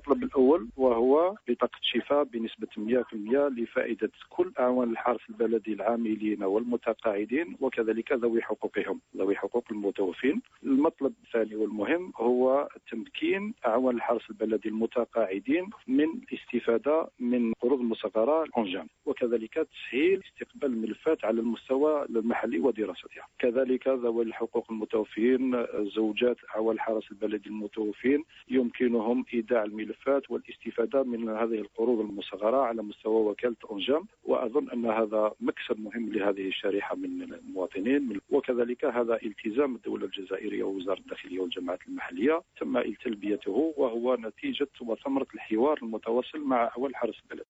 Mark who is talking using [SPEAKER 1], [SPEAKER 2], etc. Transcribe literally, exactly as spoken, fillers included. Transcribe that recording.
[SPEAKER 1] المطلب الأول وهو بطاقة شفاء بنسبة مئة بالمئة لفائدة كل أعوان الحرس البلدي العاملين والمتقاعدين وكذلك ذوي حقوقهم ذوي حقوق المتوفين. المطلب الثاني والمهم هو تمكين أعوان الحرس البلدي المتقاعدين من الاستفادة من قروض المصغرة الأنجام، وكذلك تسهيل استقبال الملفات على المستوى المحلي ودراستها. كذلك ذوي الحقوق المتوفين زوجات أعوان الحرس البلدي المتوفين يمكنهم إيداع الملفات والاستفادة من هذه القروض المصغرة على مستوى وكالة أنجام، وأظن أن هذا مكسب مهم لهذه الشريحة من المواطنين. وكذلك هذا التزام الدولة الجزائرية ووزارة الداخلية والجماعات المحلية تم تلبيته، وهو نتيجة وثمرة الحوار المتواصل مع أعوان الحرس البلدي.